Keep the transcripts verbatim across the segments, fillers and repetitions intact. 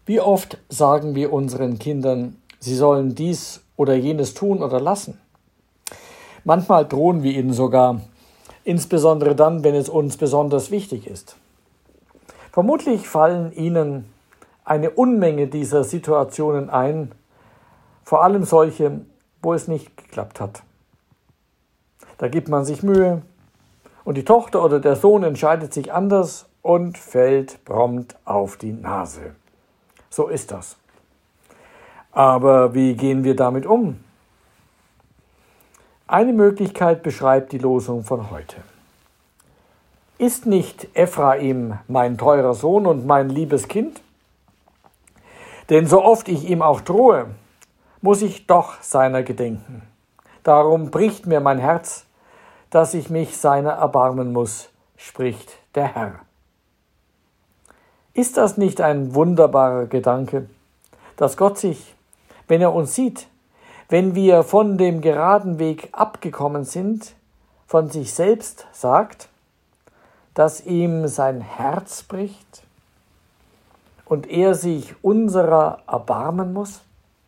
Wie oft sagen wir unseren Kindern, sie sollen dies oder jenes tun oder lassen? Manchmal drohen wir ihnen sogar, insbesondere dann, wenn es uns besonders wichtig ist. Vermutlich fallen ihnen eine Unmenge dieser Situationen ein, vor allem solche, wo es nicht geklappt hat. Da gibt man sich Mühe und die Tochter oder der Sohn entscheidet sich anders und fällt prompt auf die Nase. So ist das. Aber wie gehen wir damit um? Eine Möglichkeit beschreibt die Losung von heute. Ist nicht Ephraim mein teurer Sohn und mein liebes Kind? Denn so oft ich ihm auch drohe, muss ich doch seiner gedenken. Darum bricht mir mein Herz, dass ich mich seiner erbarmen muss, spricht der Herr. Ist das nicht ein wunderbarer Gedanke, dass Gott sich, wenn er uns sieht, wenn wir von dem geraden Weg abgekommen sind, von sich selbst sagt, dass ihm sein Herz bricht und er sich unserer erbarmen muss?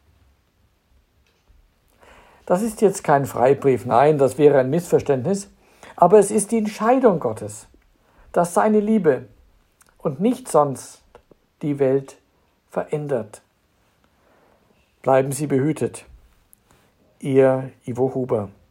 Das ist jetzt kein Freibrief, nein, das wäre ein Missverständnis, aber es ist die Entscheidung Gottes, dass seine Liebe und nicht sonst die Welt verändert. Bleiben Sie behütet. Ihr Ivo Huber.